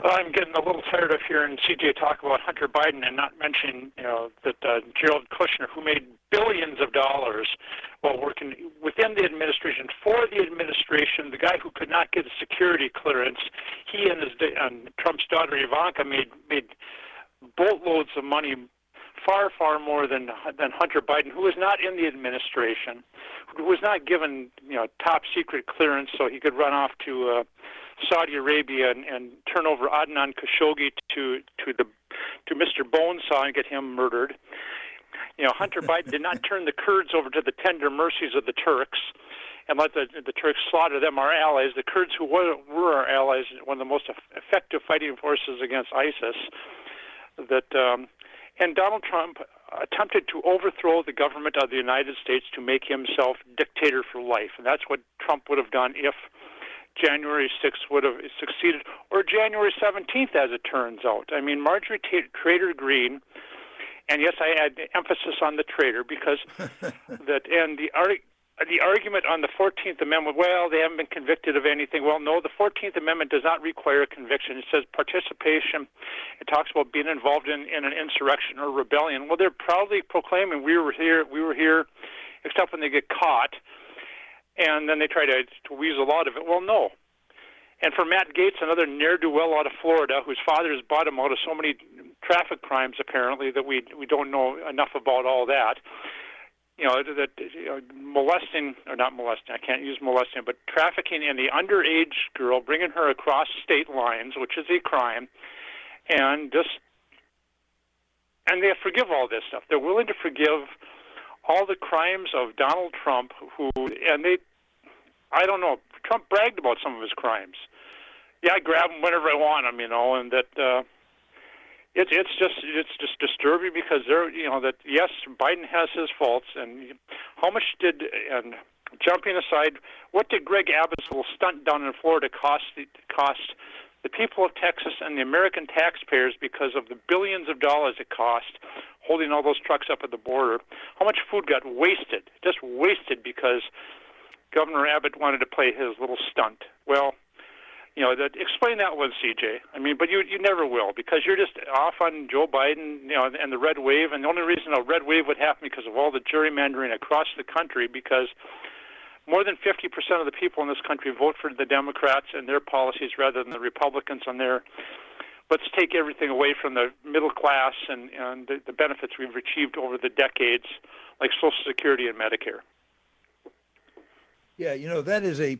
I'm getting a little tired of hearing CJ talk about Hunter Biden and not mentioning, that Jared Kushner, who made billions of dollars while working within the administration, for the administration, the guy who could not get a security clearance, he and Trump's daughter Ivanka made boatloads of money, far, far more than Hunter Biden, who was not in the administration, who was not given top secret clearance so he could run off to Saudi Arabia and turn over Adnan Khashoggi to Mr. Bonesaw and get him murdered. Hunter Biden did not turn the Kurds over to the tender mercies of the Turks and let the Turks slaughter them, our allies. The Kurds, who were our allies, one of the most effective fighting forces against ISIS. And Donald Trump attempted to overthrow the government of the United States to make himself dictator for life. And that's what Trump would have done if January 6th would have succeeded, or January 17th, as it turns out. I mean, Marjorie Taylor Greene, and yes, I add emphasis on the traitor, because the argument on the 14th Amendment, well, they haven't been convicted of anything. Well, no, the 14th Amendment does not require a conviction. It says participation. It talks about being involved in an insurrection or rebellion. Well, they're proudly proclaiming we were here, except when they get caught, and then they try to weasel out of it. Well, no. And for Matt Gaetz, another ne'er-do-well out of Florida, whose father has bought him out of so many traffic crimes, apparently, that we don't know enough about all that. Molesting, or not molesting, I can't use molesting, but trafficking in the underage girl, bringing her across state lines, which is a crime, and they forgive all this stuff. They're willing to forgive all the crimes of Donald Trump, I don't know, Trump bragged about some of his crimes. Yeah, I grab them whenever I want them, and that it's just disturbing, because yes, Biden has his faults, and how much and jumping aside, what did Greg Abbott's little stunt down in Florida cost the people of Texas and the American taxpayers, because of the billions of dollars it cost holding all those trucks up at the border? How much food got wasted, just wasted, because Governor Abbott wanted to play his little stunt? Well, explain that one, CJ. I mean, but you never will, because you're just off on Joe Biden, and the red wave. And the only reason a red wave would happen because of all the gerrymandering across the country, because more than 50% of the people in this country vote for the Democrats and their policies rather than the Republicans on their let's take everything away from the middle class and the benefits we've achieved over the decades, like Social Security and Medicare. Yeah, that is a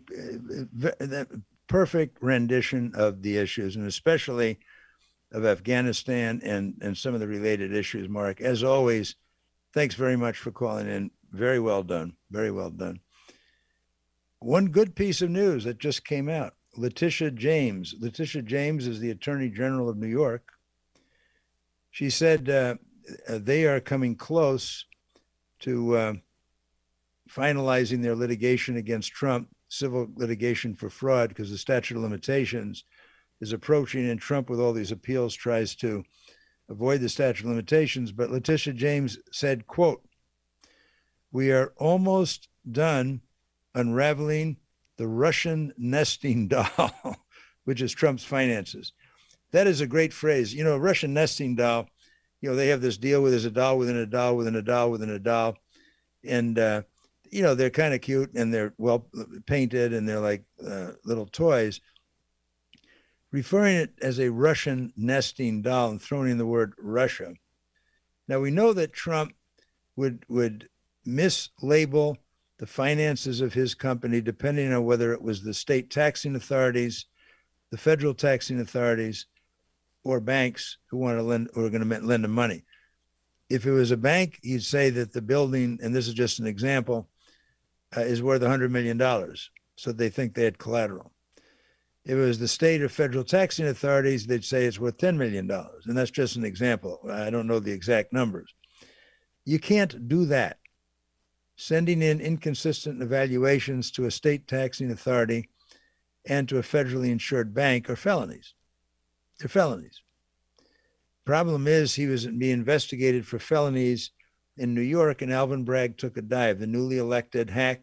perfect rendition of the issues, and especially of Afghanistan and some of the related issues, Mark. As always, thanks very much for calling in. Very well done. Very well done. One good piece of news that just came out. Letitia James. Letitia James is the Attorney General of New York. She said they are coming close to finalizing their litigation against Trump, civil litigation for fraud, because the statute of limitations is approaching, and Trump, with all these appeals, tries to avoid the statute of limitations. But Letitia James said, quote, "We are almost done unraveling the Russian nesting doll," which is Trump's finances. That is a great phrase. Russian nesting doll, they have this deal where there's a doll within a doll within a doll within a doll. And, they're kind of cute, and they're well painted, and they're like little toys. Referring it as a Russian nesting doll and throwing in the word Russia. Now, we know that Trump would mislabel the finances of his company, depending on whether it was the state taxing authorities, the federal taxing authorities, or banks who want to lend or are going to lend him money. If it was a bank, he'd say that the building, and this is just an example, is worth $100 million. So they think they had collateral. If it was the state or federal taxing authorities, they'd say it's worth $10 million. And that's just an example. I don't know the exact numbers. You can't do that. Sending in inconsistent evaluations to a state taxing authority and to a federally insured bank are felonies. They're felonies. Problem is, he was being investigated for felonies in New York, and Alvin Bragg took a dive. The newly elected hack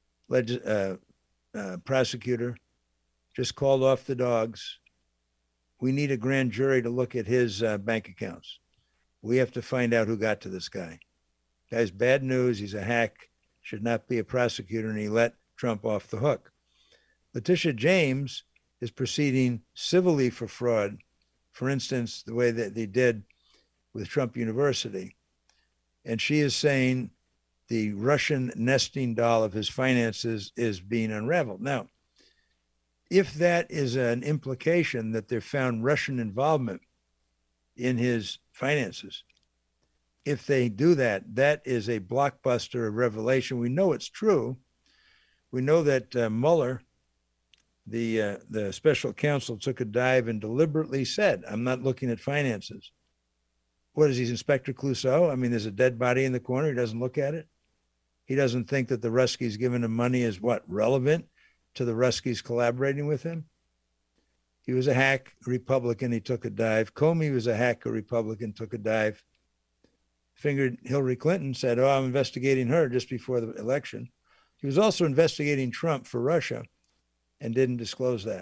prosecutor just called off the dogs we need a grand jury to look at his bank accounts. We have to find out who got to this guy. Guy's bad news. He's a hack, should not be a prosecutor, and he let Trump off the hook. Letitia James is proceeding civilly for fraud, for instance, the way that they did with Trump University. And she is saying the Russian nesting doll of his finances is being unraveled. Now, if that is an implication that they found Russian involvement in his finances, if they do that, that is a blockbuster of revelation. We know it's true. We know that Mueller, the special counsel, took a dive and deliberately said, I'm not looking at finances. What is he, Inspector Clouseau? I mean, there's a dead body in the corner. He doesn't look at it. He doesn't think that the Ruskies giving him money is what, relevant to the Ruskies collaborating with him? He was a hack Republican. He took a dive. Comey was a hacker Republican, took a dive. Fingered Hillary Clinton, said, I'm investigating her just before the election. He was also investigating Trump for Russia and didn't disclose that.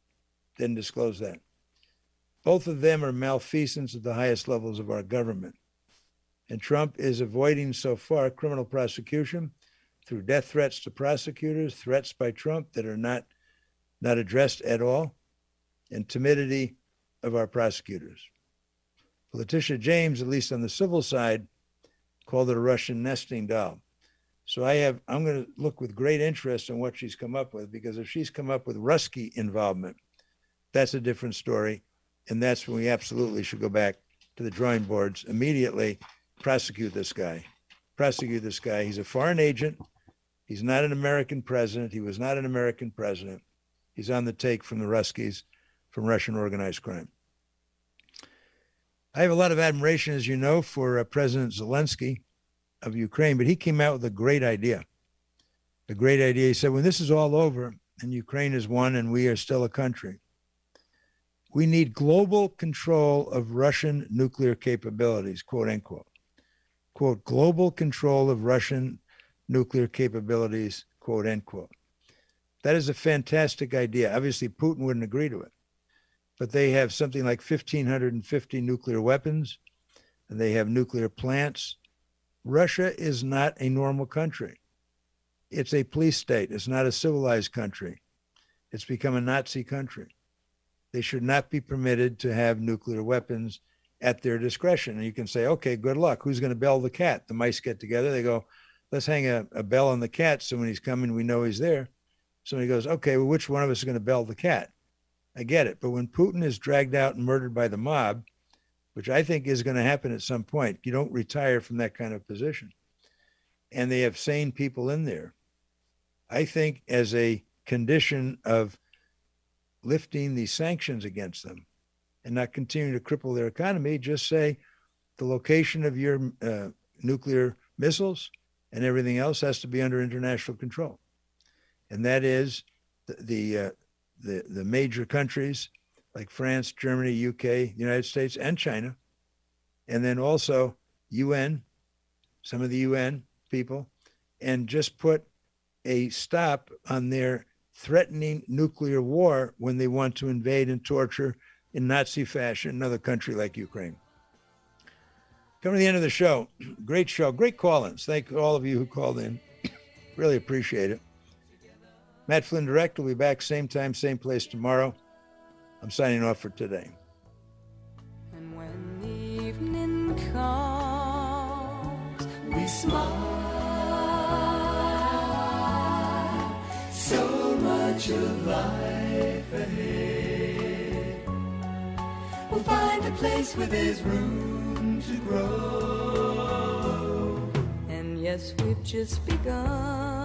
Both of them are malfeasance at the highest levels of our government. And Trump is avoiding so far criminal prosecution through death threats to prosecutors, threats by Trump that are not addressed at all, and timidity of our prosecutors. Letitia James, at least on the civil side, called it a Russian nesting doll. So I'm going to look with great interest in what she's come up with, because if she's come up with Rusky involvement, that's a different story. And that's when we absolutely should go back to the drawing boards immediately, prosecute this guy. He's a foreign agent. He's not an American president. He was not an American president. He's on the take from the Ruskies, from Russian organized crime. I have a lot of admiration, as you know, for President Zelensky of Ukraine, but he came out with a great idea. He said, when this is all over and Ukraine is won and we are still a country, we need global control of Russian nuclear capabilities, quote unquote. Quote, global control of Russian nuclear capabilities, quote unquote. That is a fantastic idea. Obviously, Putin wouldn't agree to it, but they have something like 1,550 nuclear weapons, and they have nuclear plants. Russia is not a normal country. It's a police state. It's not a civilized country. It's become a Nazi country. They should not be permitted to have nuclear weapons at their discretion. And you can say, okay, good luck. Who's going to bell the cat? The mice get together. They go, let's hang a bell on the cat so when he's coming, we know he's there. Somebody goes, okay, well, which one of us is going to bell the cat? I get it. But when Putin is dragged out and murdered by the mob, which I think is going to happen at some point, you don't retire from that kind of position. And they have sane people in there. I think as a condition of lifting the sanctions against them and not continuing to cripple their economy, just say the location of your nuclear missiles and everything else has to be under international control. And that is the major countries like France, Germany, UK, United States, and China. And then also UN, some of the UN people, and just put a stop on their threatening nuclear war when they want to invade and torture in Nazi fashion another country like Ukraine. Coming to the end of the show. Great show, great call-ins. Thank all of you who called in. Really appreciate it. Matt Flynn Direct will be back same time, same place tomorrow. I'm signing off for today. And when the evening comes, we smile. So much of life ahead. We'll find a place where there's room to grow. And yes, we've just begun.